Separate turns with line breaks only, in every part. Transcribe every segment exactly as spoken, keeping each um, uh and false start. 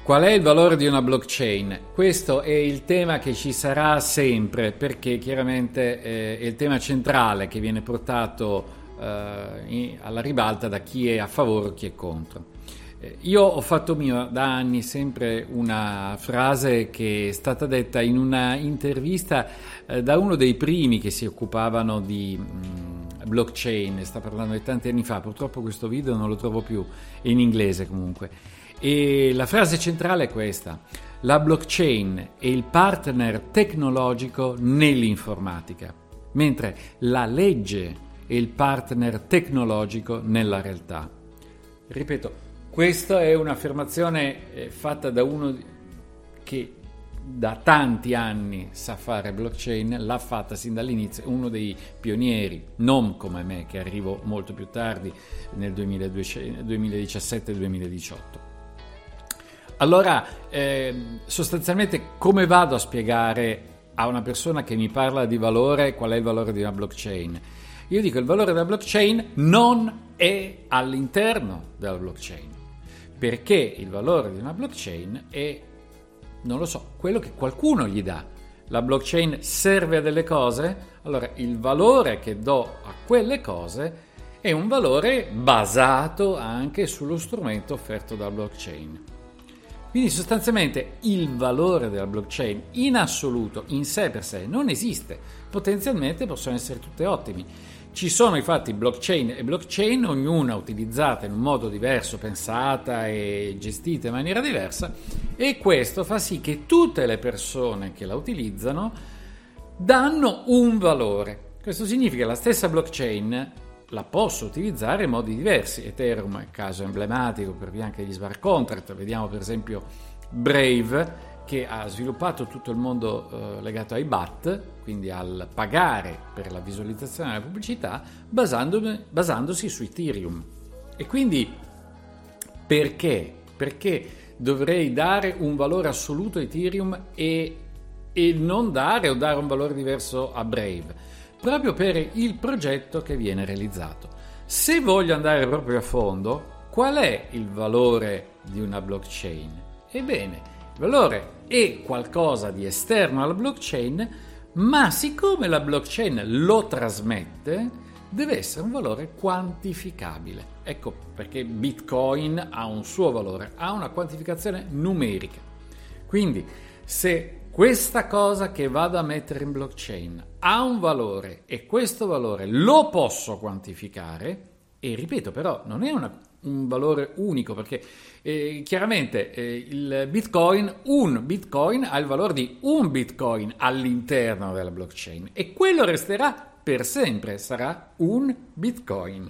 Qual è il valore di una blockchain? Questo è il tema che ci sarà sempre, perché chiaramente eh, è il tema centrale che viene portato eh, in, alla ribalta da chi è a favore o chi è contro. Eh, io ho fatto mio da anni sempre una frase che è stata detta in una intervista eh, da uno dei primi che si occupavano di mh, blockchain, sta parlando di tanti anni fa, purtroppo questo video non lo trovo più, è in inglese comunque. E la frase centrale è questa: la blockchain è il partner tecnologico nell'informatica, mentre la legge è il partner tecnologico nella realtà. Ripeto, questa è un'affermazione eh, fatta da uno che da tanti anni sa fare blockchain, l'ha fatta sin dall'inizio, uno dei pionieri, non come me che arrivo molto più tardi nel duemiladiciassette duemiladiciotto. Allora, eh, sostanzialmente come vado a spiegare a una persona che mi parla di valore qual è il valore di una blockchain? Io dico: il valore della blockchain non è all'interno della blockchain, perché il valore di una blockchain è, non lo so, quello che qualcuno gli dà. La blockchain serve a delle cose? Allora il valore che do a quelle cose è un valore basato anche sullo strumento offerto dalla blockchain. Quindi sostanzialmente il valore della blockchain in assoluto, in sé per sé, non esiste. Potenzialmente possono essere tutte ottimi. Ci sono infatti blockchain e blockchain, ognuna utilizzata in un modo diverso, pensata e gestita in maniera diversa, e questo fa sì che tutte le persone che la utilizzano danno un valore. Questo significa che la stessa blockchain la posso utilizzare in modi diversi. Ethereum è il caso emblematico per via anche degli smart contract. Vediamo per esempio Brave, che ha sviluppato tutto il mondo eh, legato ai B A T, quindi al pagare per la visualizzazione della pubblicità, basandosi su Ethereum. E quindi perché? Perché dovrei dare un valore assoluto a Ethereum e, e non dare o dare un valore diverso a Brave? Proprio per il progetto che viene realizzato. Se voglio andare proprio a fondo, qual è il valore di una blockchain? Ebbene, il valore è qualcosa di esterno alla blockchain, ma siccome la blockchain lo trasmette, deve essere un valore quantificabile. Ecco perché Bitcoin ha un suo valore, ha una quantificazione numerica. Quindi, se questa cosa che vado a mettere in blockchain ha un valore e questo valore lo posso quantificare, e ripeto però non è una, un valore unico, perché eh, chiaramente eh, il Bitcoin, un Bitcoin ha il valore di un Bitcoin all'interno della blockchain e quello resterà per sempre, sarà un Bitcoin.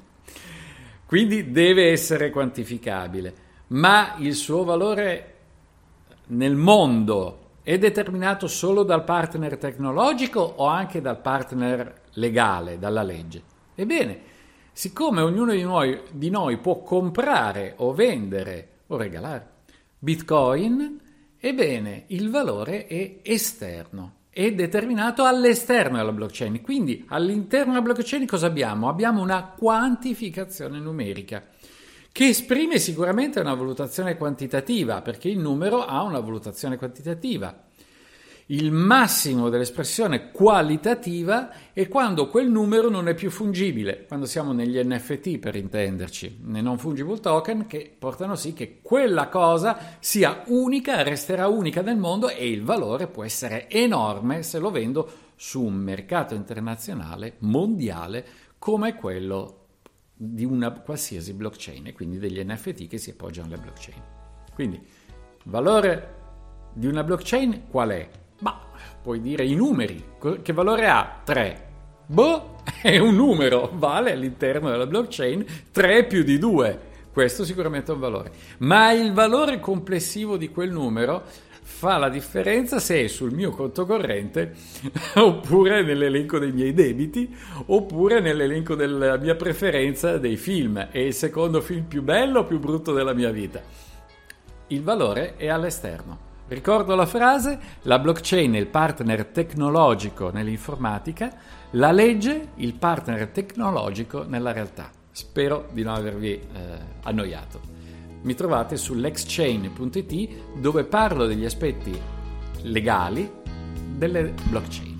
Quindi deve essere quantificabile, ma il suo valore nel mondo è determinato solo dal partner tecnologico o anche dal partner legale, dalla legge? Ebbene, siccome ognuno di noi, di noi può comprare o vendere o regalare Bitcoin, ebbene il valore è esterno, è determinato all'esterno della blockchain. Quindi all'interno della blockchain cosa abbiamo? Abbiamo una quantificazione numerica che esprime sicuramente una valutazione quantitativa, perché il numero ha una valutazione quantitativa. Il massimo dell'espressione qualitativa è quando quel numero non è più fungibile, quando siamo negli N F T per intenderci, nei non fungible token, che portano sì che quella cosa sia unica, resterà unica nel mondo e il valore può essere enorme se lo vendo su un mercato internazionale, mondiale, come quello di una qualsiasi blockchain, e quindi degli N F T che si appoggiano alle blockchain. Quindi, valore di una blockchain qual è? Ma puoi dire i numeri. Che valore ha? tre. Boh, è un numero, vale all'interno della blockchain tre più di due. Questo sicuramente è un valore. Ma il valore complessivo di quel numero fa la differenza se è sul mio conto corrente oppure nell'elenco dei miei debiti oppure nell'elenco della mia preferenza dei film. È il secondo film più bello o più brutto della mia vita? Il valore è all'esterno. Ricordo la frase: la blockchain è il partner tecnologico nell'informatica, la legge il partner tecnologico nella realtà. Spero di non avervi eh, annoiato. mi trovate su lexchain punto it, dove parlo degli aspetti legali delle blockchain.